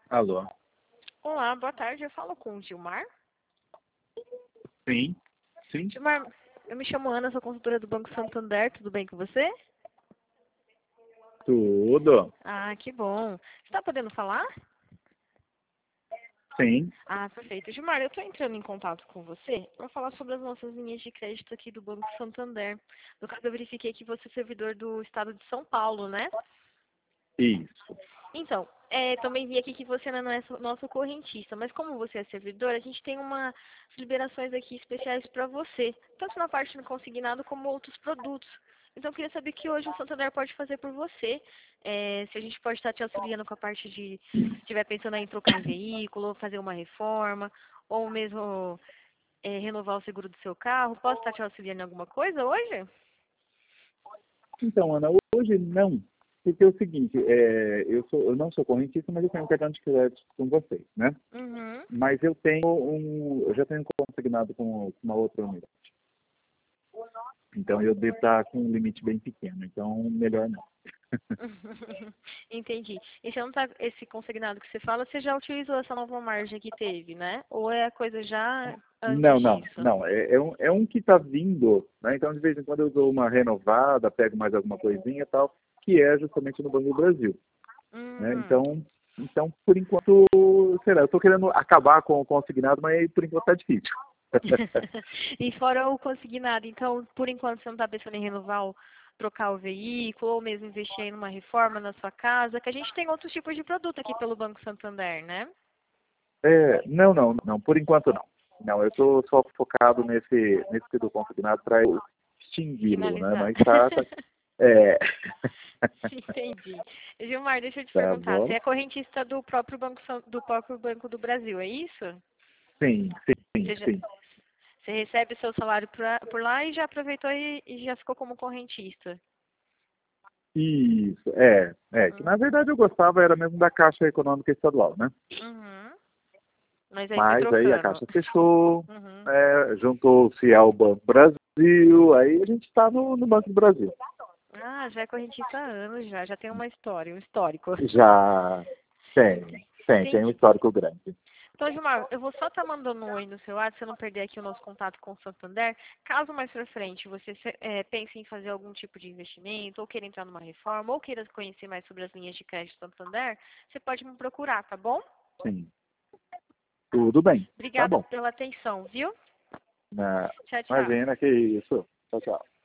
Alô? Olá, boa tarde. Eu falo com o Gilmar. Sim, sim, Gilmar, eu me chamo Ana, sou consultora do Banco Santander. Tudo bem com você? tudo. Ah, que bom. Você está podendo falar? Sim, Ah, perfeito. Gilmar, eu estou entrando em contato com você para falar sobre as nossas linhas de crédito aqui do Banco Santander. No caso, eu verifiquei que você é servidor do estado de São Paulo, né? isso. Então, também vi aqui que você não é nosso correntista, mas como você é servidor, a gente tem umas liberações aqui especiais para você, tanto na parte do consignado como outros produtos. Então, eu queria saber o que hoje o Santander pode fazer por você. Se a gente pode estar te auxiliando com a parte de, se estiver pensando em trocar em veículo, fazer uma reforma, ou mesmo renovar o seguro do seu carro. Posso estar te auxiliando em alguma coisa hoje? Então, Ana, hoje não. Porque é o seguinte, eu não sou correntista, mas eu tenho um cartão de crédito com vocês, né? Uhum. Mas eu já tenho consignado com uma outra unidade. Então eu devo estar com um limite bem pequeno, então melhor não. Entendi. Então, tá, esse consignado que você fala, você já utilizou essa nova margem que teve, né? Ou é a coisa já antes Não, não, disso? não. É um que está vindo, né? Então de vez em quando eu dou uma renovada, pego mais alguma coisinha e tal, que é justamente no Banco do Brasil. Né? Hum. Então, por enquanto, sei lá, eu estou querendo acabar com o consignado, mas por enquanto está difícil. E fora o consignado, então, por enquanto você não está pensando em renovar, trocar o veículo, ou mesmo investir em uma reforma na sua casa, que a gente tem outros tipos de produto aqui pelo Banco Santander, né? Não, não, não, por enquanto não. Não, eu estou só focado nesse do consignado para eu extingui-lo, né? Finalizar. Mas é, Entendi. Gilmar, deixa eu te tá perguntar, você bom? é correntista do próprio Banco do Brasil, é isso? Sim, sim, Você já, sim. Você recebe o seu salário por lá e já aproveitou e já ficou como correntista. Isso, que na Hum. verdade eu gostava era mesmo da Caixa Econômica Estadual, né? Uhum. Mas aí foi Mas aí a trocando. Caixa fechou, Uhum. juntou-se ao Banco Brasil, aí a gente está no Banco do Brasil. Ah, já é correntista há anos já tem uma história, um histórico. Já tem um Entendi. histórico grande. Então, Gilmar, eu vou só estar mandando um oi no seu WhatsApp, se eu não perder aqui o nosso contato com o Santander. Caso mais pra frente você pense em fazer algum tipo de investimento, ou queira entrar numa reforma, ou queira conhecer mais sobre as linhas de crédito Santander, você pode me procurar, tá bom? Sim, tudo bem, tá Obrigada bom. pela atenção, viu? Na, Tchau, tchau. imagina que isso. Tchau, tchau.